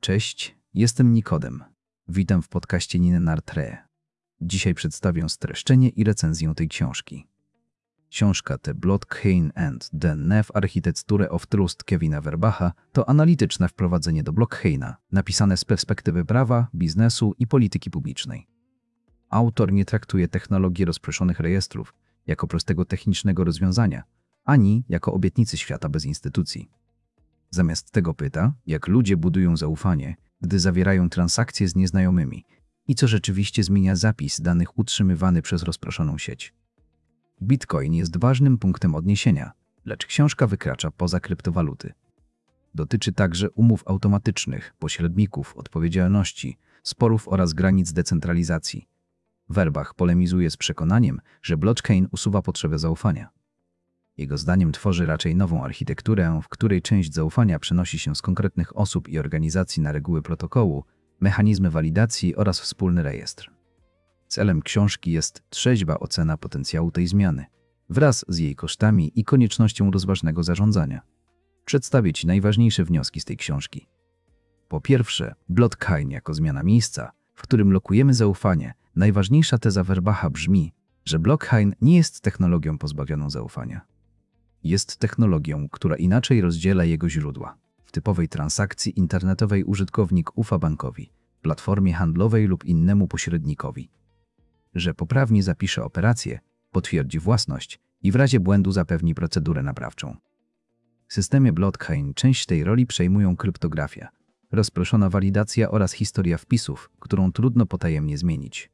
Cześć, jestem Nikodem. Witam w podcaście Ninenartre. Dzisiaj przedstawię streszczenie i recenzję tej książki. Książka The Blockchain and the New Architecture of Trust Kevina Werbacha to analityczne wprowadzenie do blockchaina, napisane z perspektywy prawa, biznesu i polityki publicznej. Autor nie traktuje technologii rozproszonych rejestrów jako prostego technicznego rozwiązania, ani jako obietnicy świata bez instytucji. Zamiast tego pyta, jak ludzie budują zaufanie, gdy zawierają transakcje z nieznajomymi i co rzeczywiście zmienia zapis danych utrzymywany przez rozproszoną sieć. Bitcoin jest ważnym punktem odniesienia, lecz książka wykracza poza kryptowaluty. Dotyczy także umów automatycznych, pośredników, odpowiedzialności, sporów oraz granic decentralizacji. Werbach polemizuje z przekonaniem, że blockchain usuwa potrzebę zaufania. Jego zdaniem tworzy raczej nową architekturę, w której część zaufania przenosi się z konkretnych osób i organizacji na reguły protokołu, mechanizmy walidacji oraz wspólny rejestr. Celem książki jest trzeźwa ocena potencjału tej zmiany, wraz z jej kosztami i koniecznością rozważnego zarządzania. Przedstawię Ci najważniejsze wnioski z tej książki. Po pierwsze, blockchain jako zmiana miejsca, w którym lokujemy zaufanie. Najważniejsza teza Werbacha brzmi, że blockchain nie jest technologią pozbawioną zaufania. Jest technologią, która inaczej rozdziela jego źródła. W typowej transakcji internetowej użytkownik ufa bankowi, platformie handlowej lub innemu pośrednikowi, że poprawnie zapisze operację, potwierdzi własność i w razie błędu zapewni procedurę naprawczą. W systemie blockchain część tej roli przejmują kryptografia, rozproszona walidacja oraz historia wpisów, którą trudno potajemnie zmienić.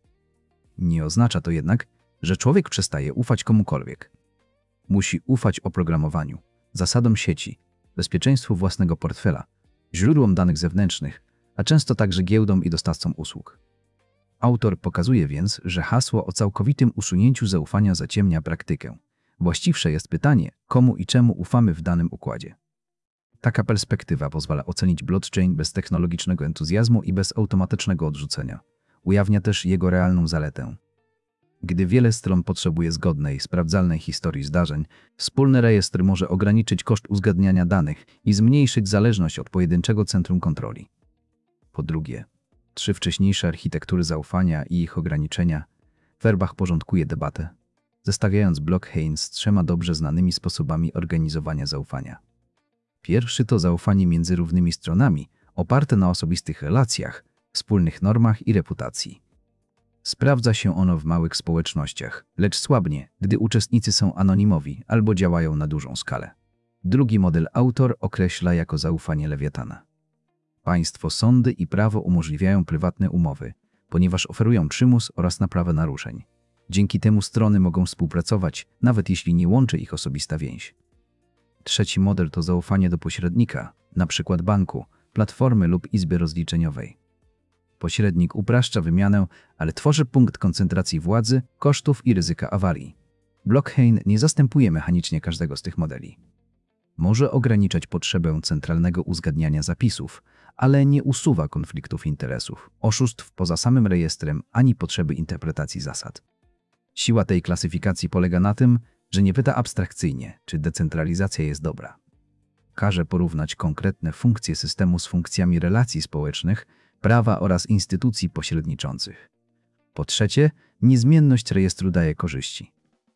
Nie oznacza to jednak, że człowiek przestaje ufać komukolwiek. Musi ufać oprogramowaniu, zasadom sieci, bezpieczeństwu własnego portfela, źródłom danych zewnętrznych, a często także giełdom i dostawcom usług. Autor pokazuje więc, że hasło o całkowitym usunięciu zaufania zaciemnia praktykę. Właściwsze jest pytanie, komu i czemu ufamy w danym układzie. Taka perspektywa pozwala ocenić blockchain bez technologicznego entuzjazmu i bez automatycznego odrzucenia. Ujawnia też jego realną zaletę. Gdy wiele stron potrzebuje zgodnej, sprawdzalnej historii zdarzeń, wspólny rejestr może ograniczyć koszt uzgadniania danych i zmniejszyć zależność od pojedynczego centrum kontroli. Po drugie, 3 wcześniejsze architektury zaufania i ich ograniczenia. Werbach porządkuje debatę, zestawiając blockchain z 3 dobrze znanymi sposobami organizowania zaufania. Pierwszy to zaufanie między równymi stronami, oparte na osobistych relacjach, wspólnych normach i reputacji. Sprawdza się ono w małych społecznościach, lecz słabnie, gdy uczestnicy są anonimowi albo działają na dużą skalę. Drugi model autor określa jako zaufanie lewiatana. Państwo, sądy i prawo umożliwiają prywatne umowy, ponieważ oferują przymus oraz naprawę naruszeń. Dzięki temu strony mogą współpracować, nawet jeśli nie łączy ich osobista więź. Trzeci model to zaufanie do pośrednika, np. banku, platformy lub izby rozliczeniowej. Pośrednik upraszcza wymianę, ale tworzy punkt koncentracji władzy, kosztów i ryzyka awarii. Blockchain nie zastępuje mechanicznie każdego z tych modeli. Może ograniczać potrzebę centralnego uzgadniania zapisów, ale nie usuwa konfliktów interesów, oszustw poza samym rejestrem ani potrzeby interpretacji zasad. Siła tej klasyfikacji polega na tym, że nie pyta abstrakcyjnie, czy decentralizacja jest dobra. Każe porównać konkretne funkcje systemu z funkcjami relacji społecznych, prawa oraz instytucji pośredniczących. Po trzecie, niezmienność rejestru daje korzyści.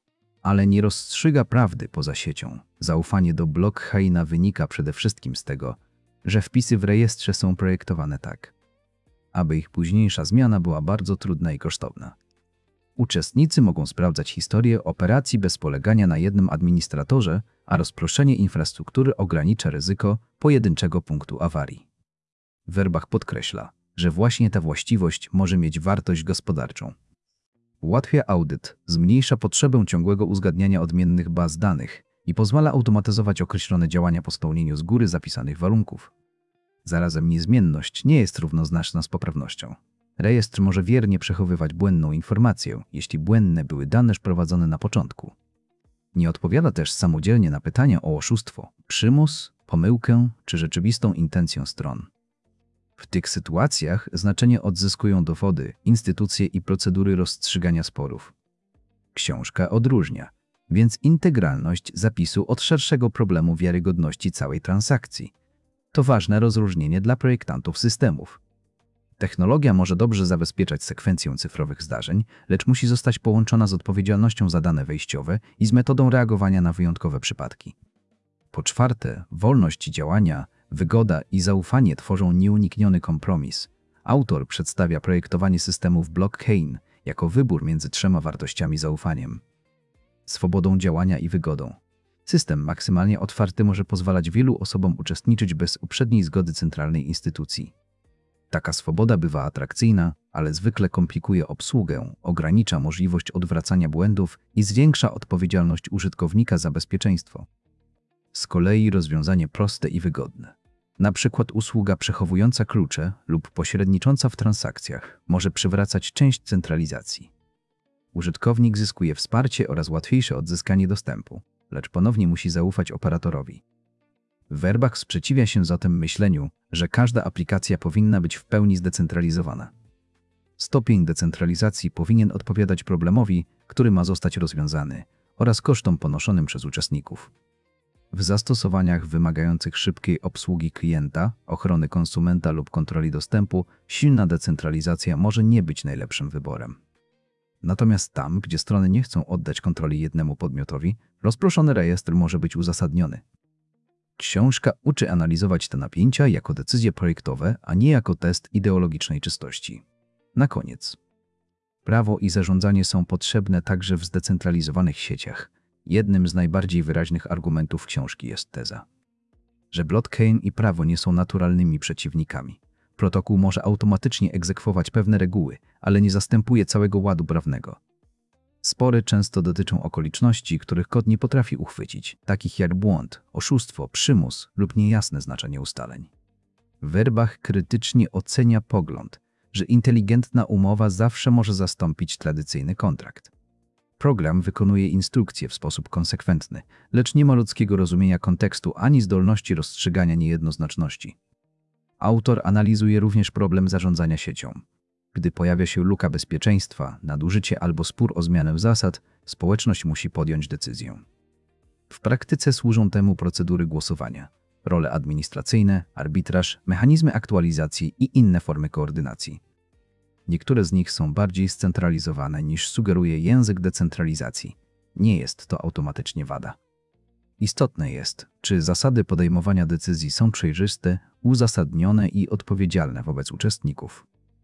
Ale nie rozstrzyga prawdy poza siecią. Zaufanie do blockchaina wynika przede wszystkim z tego, że wpisy w rejestrze są projektowane tak, aby ich późniejsza zmiana była bardzo trudna i kosztowna. Uczestnicy mogą sprawdzać historię operacji bez polegania na jednym administratorze, a rozproszenie infrastruktury ogranicza ryzyko pojedynczego punktu awarii. Werbach podkreśla, że właśnie ta właściwość może mieć wartość gospodarczą. Ułatwia audyt, zmniejsza potrzebę ciągłego uzgadniania odmiennych baz danych i pozwala automatyzować określone działania po spełnieniu z góry zapisanych warunków. Zarazem niezmienność nie jest równoznaczna z poprawnością. Rejestr może wiernie przechowywać błędną informację, jeśli błędne były dane wprowadzone na początku. Nie odpowiada też samodzielnie na pytania o oszustwo, przymus, pomyłkę czy rzeczywistą intencję stron. W tych sytuacjach znaczenie odzyskują dowody, instytucje i procedury rozstrzygania sporów. Książka odróżnia więc integralność zapisu od szerszego problemu wiarygodności całej transakcji. To ważne rozróżnienie dla projektantów systemów. Technologia może dobrze zabezpieczać sekwencję cyfrowych zdarzeń, lecz musi zostać połączona z odpowiedzialnością za dane wejściowe i z metodą reagowania na wyjątkowe przypadki. Po czwarte, wolność działania, wygoda i zaufanie tworzą nieunikniony kompromis. Autor przedstawia projektowanie systemów blockchain jako wybór między trzema wartościami: zaufaniem, swobodą działania i wygodą. System maksymalnie otwarty może pozwalać wielu osobom uczestniczyć bez uprzedniej zgody centralnej instytucji. Taka swoboda bywa atrakcyjna, ale zwykle komplikuje obsługę, ogranicza możliwość odwracania błędów i zwiększa odpowiedzialność użytkownika za bezpieczeństwo. Z kolei rozwiązanie proste i wygodne. Na przykład usługa przechowująca klucze lub pośrednicząca w transakcjach może przywracać część centralizacji. Użytkownik zyskuje wsparcie oraz łatwiejsze odzyskanie dostępu, lecz ponownie musi zaufać operatorowi. Verbach sprzeciwia się zatem myśleniu, że każda aplikacja powinna być w pełni zdecentralizowana. Stopień decentralizacji powinien odpowiadać problemowi, który ma zostać rozwiązany, oraz kosztom ponoszonym przez uczestników. W zastosowaniach wymagających szybkiej obsługi klienta, ochrony konsumenta lub kontroli dostępu, silna decentralizacja może nie być najlepszym wyborem. Natomiast tam, gdzie strony nie chcą oddać kontroli jednemu podmiotowi, rozproszony rejestr może być uzasadniony. Książka uczy analizować te napięcia jako decyzje projektowe, a nie jako test ideologicznej czystości. Na koniec. Prawo i zarządzanie są potrzebne także w zdecentralizowanych sieciach. Jednym z najbardziej wyraźnych argumentów książki jest teza, że blockchain i prawo nie są naturalnymi przeciwnikami. Protokół może automatycznie egzekwować pewne reguły, ale nie zastępuje całego ładu prawnego. Spory często dotyczą okoliczności, których kod nie potrafi uchwycić, takich jak błąd, oszustwo, przymus lub niejasne znaczenie ustaleń. Verbach krytycznie ocenia pogląd, że inteligentna umowa zawsze może zastąpić tradycyjny kontrakt. Program wykonuje instrukcje w sposób konsekwentny, lecz nie ma ludzkiego rozumienia kontekstu ani zdolności rozstrzygania niejednoznaczności. Autor analizuje również problem zarządzania siecią. Gdy pojawia się luka bezpieczeństwa, nadużycie albo spór o zmianę zasad, społeczność musi podjąć decyzję. W praktyce służą temu procedury głosowania, role administracyjne, arbitraż, mechanizmy aktualizacji i inne formy koordynacji. Niektóre z nich są bardziej scentralizowane niż sugeruje język decentralizacji. Nie jest to automatycznie wada. Istotne jest, czy zasady podejmowania decyzji są przejrzyste, uzasadnione i odpowiedzialne wobec uczestników.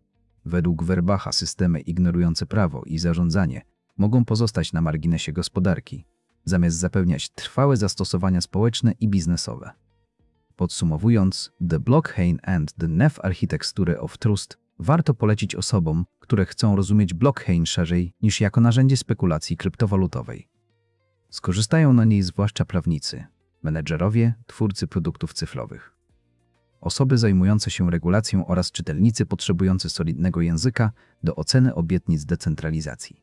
Według Verbacha systemy ignorujące prawo i zarządzanie mogą pozostać na marginesie gospodarki, zamiast zapewniać trwałe zastosowania społeczne i biznesowe. Podsumowując, The Blockchain and the Nef Architecture of Trust warto polecić osobom, które chcą rozumieć blockchain szerzej niż jako narzędzie spekulacji kryptowalutowej. Skorzystają na niej zwłaszcza prawnicy, menedżerowie, twórcy produktów cyfrowych, osoby zajmujące się regulacją oraz czytelnicy potrzebujący solidnego języka do oceny obietnic decentralizacji.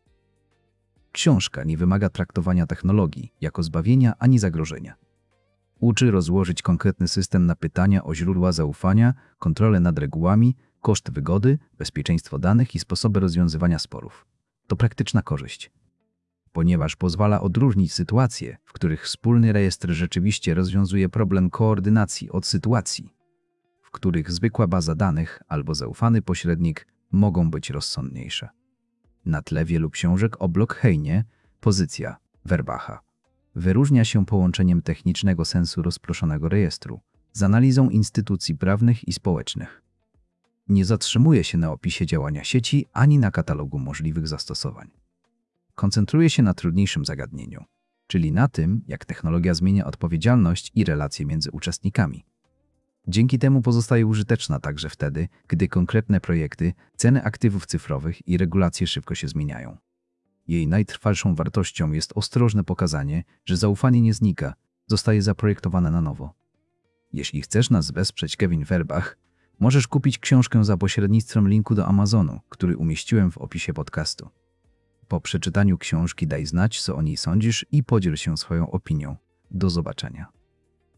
Książka nie wymaga traktowania technologii jako zbawienia ani zagrożenia. Uczy rozłożyć konkretny system na pytania o źródła zaufania, kontrolę nad regułami, koszt wygody, bezpieczeństwo danych i sposoby rozwiązywania sporów. To praktyczna korzyść, ponieważ pozwala odróżnić sytuacje, w których wspólny rejestr rzeczywiście rozwiązuje problem koordynacji, od sytuacji, w których zwykła baza danych albo zaufany pośrednik mogą być rozsądniejsze. Na tle wielu książek o blockchainie pozycja Verbacha wyróżnia się połączeniem technicznego sensu rozproszonego rejestru z analizą instytucji prawnych i społecznych. Nie zatrzymuje się na opisie działania sieci ani na katalogu możliwych zastosowań. Koncentruje się na trudniejszym zagadnieniu, czyli na tym, jak technologia zmienia odpowiedzialność i relacje między uczestnikami. Dzięki temu pozostaje użyteczna także wtedy, gdy konkretne projekty, ceny aktywów cyfrowych i regulacje szybko się zmieniają. Jej najtrwalszą wartością jest ostrożne pokazanie, że zaufanie nie znika, zostaje zaprojektowane na nowo. Jeśli chcesz nas wesprzeć, Kevin Verbach, możesz kupić książkę za pośrednictwem linku do Amazonu, który umieściłem w opisie podcastu. Po przeczytaniu książki daj znać, co o niej sądzisz i podziel się swoją opinią. Do zobaczenia.